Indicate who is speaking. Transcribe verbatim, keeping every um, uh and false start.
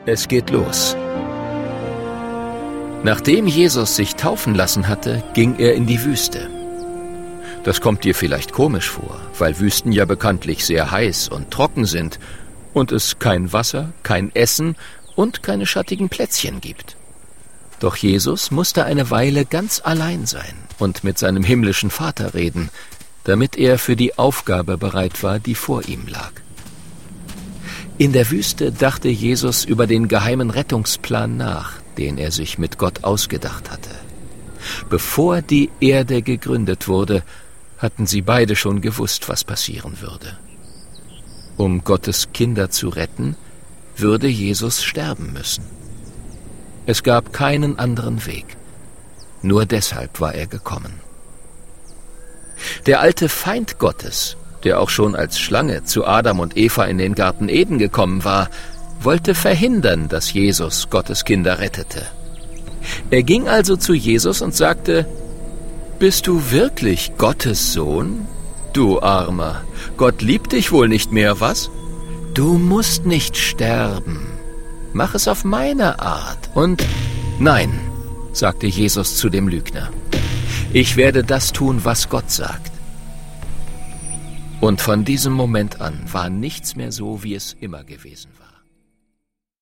Speaker 1: Es geht los. Nachdem Jesus sich taufen lassen hatte, ging er in die Wüste. Das kommt dir vielleicht komisch vor, weil Wüsten ja bekanntlich sehr heiß und trocken sind und es kein Wasser, kein Essen und keine schattigen Plätzchen gibt. Doch Jesus musste eine Weile ganz allein sein und mit seinem himmlischen Vater reden, damit er für die Aufgabe bereit war, die vor ihm lag. In der Wüste dachte Jesus über den geheimen Rettungsplan nach, den er sich mit Gott ausgedacht hatte. Bevor die Erde gegründet wurde, hatten sie beide schon gewusst, was passieren würde. Um Gottes Kinder zu retten, würde Jesus sterben müssen. Es gab keinen anderen Weg. Nur deshalb war er gekommen. Der alte Feind Gottes, der auch schon als Schlange zu Adam und Eva in den Garten Eden gekommen war, wollte verhindern, dass Jesus Gottes Kinder rettete. Er ging also zu Jesus und sagte: »Bist du wirklich Gottes Sohn? Du Armer, Gott liebt dich wohl nicht mehr, was? Du musst nicht sterben. Mach es auf meine Art. Und nein«, sagte Jesus zu dem Lügner, »ich werde das tun, was Gott sagt.« Und von diesem Moment an war nichts mehr so, wie es immer gewesen war.